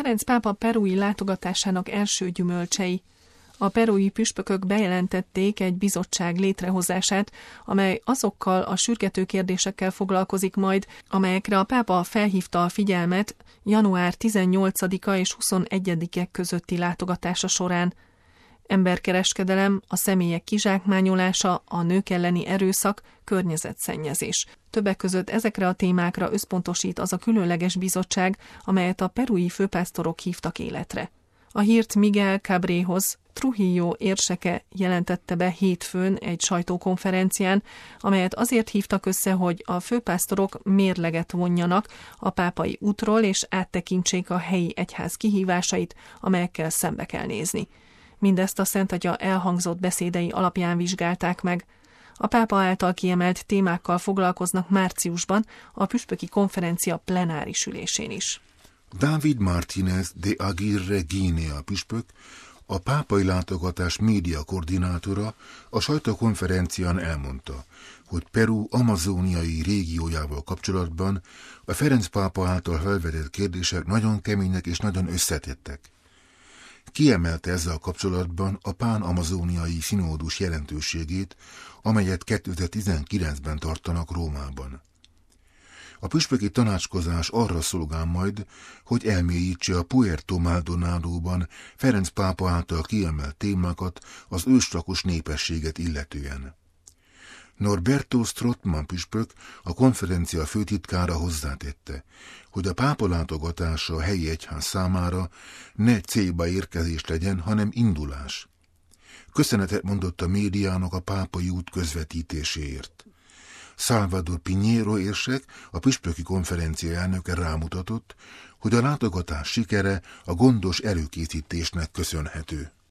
Ferenc pápa perui látogatásának első gyümölcsei. A perui püspökök bejelentették egy bizottság létrehozását, amely azokkal a sürgető kérdésekkel foglalkozik majd, amelyekre a pápa felhívta a figyelmet január 18-a és 21-e közötti látogatása során. Emberkereskedelem, a személyek kizsákmányolása, a nők elleni erőszak, környezetszennyezés. Többek között ezekre a témákra összpontosít az a különleges bizottság, amelyet a perui főpásztorok hívtak életre. A hírt Miguel Cabréhoz, Trujillo érseke jelentette be hétfőn egy sajtókonferencián, amelyet azért hívtak össze, hogy a főpásztorok mérleget vonjanak a pápai útról és áttekintsék a helyi egyház kihívásait, amelyekkel szembe kell nézni. Mindezt a Szentatya elhangzott beszédei alapján vizsgálták meg. A pápa által kiemelt témákkal foglalkoznak márciusban a püspöki konferencia plenáris ülésén is. David Martínez de Aguirre Guinea püspök, a pápai látogatás média koordinátora a sajtókonferencián elmondta, hogy Peru amazóniai régiójával kapcsolatban a Ferenc pápa által felvetett kérdések nagyon kemények és nagyon összetettek. Kiemelte ezzel kapcsolatban a pán-amazóniai szinódus jelentőségét, amelyet 2019-ben tartanak Rómában. A püspöki tanácskozás arra szolgál majd, hogy elmélyítse a Puerto Maldonadóban Ferenc pápa által kiemelt témákat az őslakos népességet illetően. Norberto Strottmann püspök, a konferencia főtitkára hozzátette, hogy a pápa látogatása a helyi egyház számára ne célba érkezés legyen, hanem indulás. Köszönetet mondott a médiának a pápai út közvetítéséért. Salvador Pinheiro érsek, a püspöki konferencia elnöke rámutatott, hogy a látogatás sikere a gondos előkészítésnek köszönhető.